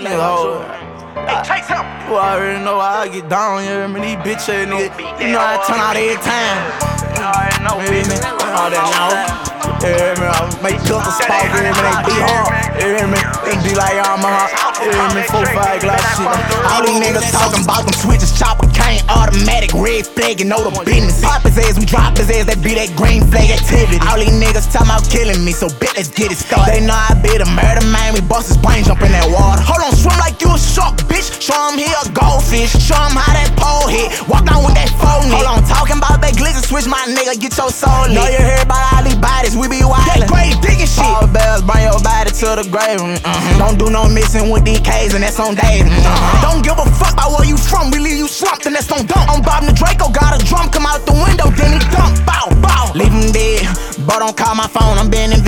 nigga hold. You already know how I get down, you hear me? These bitch ass niggas, you know how I turn out every time. You already know, baby. All that now. You hear me? I make cooks a spot, you hear me? They be hard, you hear me? They be like I'm a hot, you hear me? 4-5 glass shit. All these niggas talking about them switches, chopper cane, automatic, red flag, and know the business. Pop his ass, we drop his ass, that be that green flag activity. All these niggas talking about killing me, so bet let's get it started. They know I be the murder man, we bust his brain, jump in that water. Hold on, swim like you a shark, bitch. Show him he a goldfish, show him how that pole hit. Walk down with that phone hit. Hold on, talking about that glizzy switch, my nigga, get your soul lit. Know you heard about all these bodies, we be wildin'. That grave digging shit. All bells, bring your body to the grave. Don't do no missing with these K's, and that's on Dave. Don't give a fuck about where you from, we leave you slumped, and that's on dump. I'm Bob the Draco, got a drum, come out the window, then he dump, bow, bow. Leave him dead, but don't call my phone, I'm been in